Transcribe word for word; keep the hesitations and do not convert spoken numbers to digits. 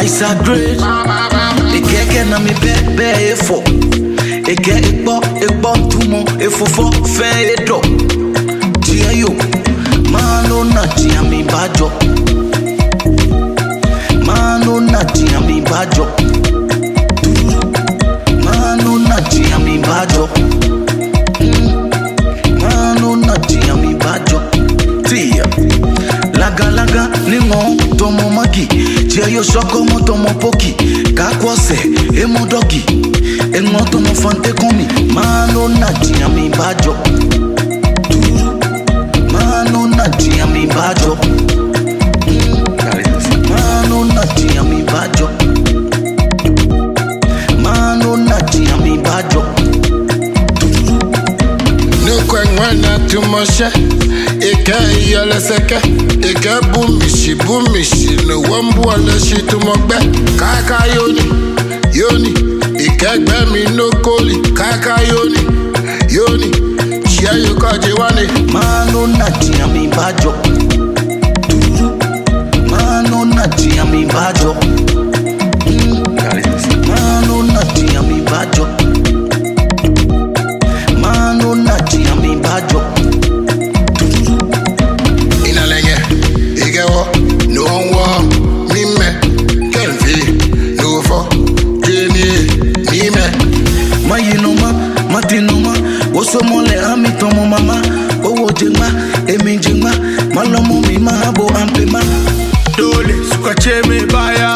boys are great. Eke na mi bebe efo. Eke ekpo ekpo tumo efofo fe edo. Tia yo, mano na tia mi bajo. Mano na tia mi bajo. Mano na tia mi bajo. Mano na tia mi bajo. Tia. Laga laga ningo tomo magi. Tia yo shoko mo tomo poki. Kakwose emo dogi. Emo tomo fante komi. Mano na tia mi bajo. Mano na tia mi bajo. Mano na tia mi bajo. Mano na tia mi bajo. No kwengwana tumoshe. Eke yele seke. Eke bumishi bumishi. No wambu ale shi tumogbe. Kaka yoni yoni. Eke gbe mi no koli. Kaka yoni yoni. Chia yo kaje wane. Mano na tia mi bajo. Mano na tia mi bajo. Mano na tia mi bajo. Mano na tia mi bajo. Inalenge igewo no wo mi me kenfi no fo jeni mi me. Mayinoma matinoma osomole ami tomo mama owo jema emi jema malomo mi ma bo ampema Dole suka ce mai baya